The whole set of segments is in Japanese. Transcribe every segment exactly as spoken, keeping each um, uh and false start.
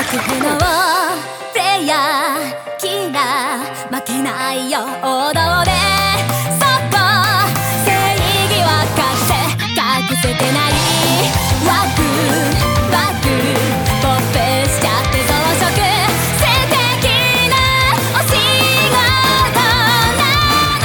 手のプレイヤーキラー負けないよ王道でそっと正義は隠せてないワクワクポップしちゃって増殖素敵なお仕事なの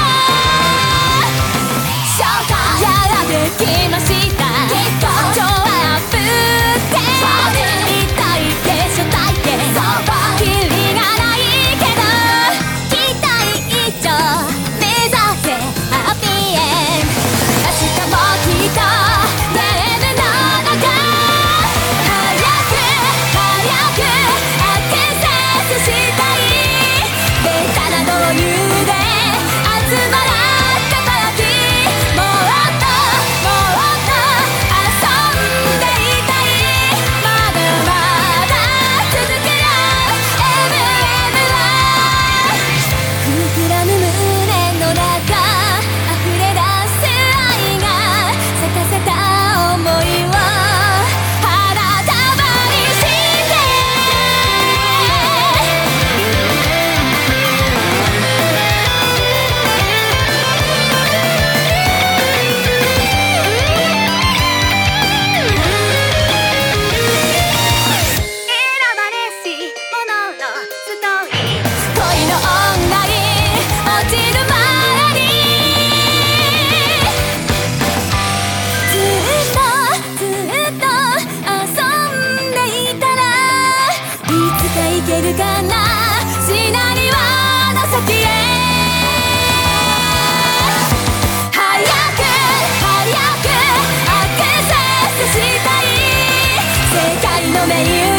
紹介やってきました超アップって痛いでしょ体験キリがないけど期待以上目指せハッピーエンド明日もきっとゲームの中早く早くアクセスしたいベタな導入で集まらった時もっともっと遊んでいたいまだまだ続くよ エムエム は膨らむ胸の中溢れ出す愛が咲かせた想いを花束にして選ばれし者のストーリー恋の女に落ちる前にずっとずっと遊んでいたらいつか行けるかなシナリオの先へ早く早くアクセスしたい世界のメニュー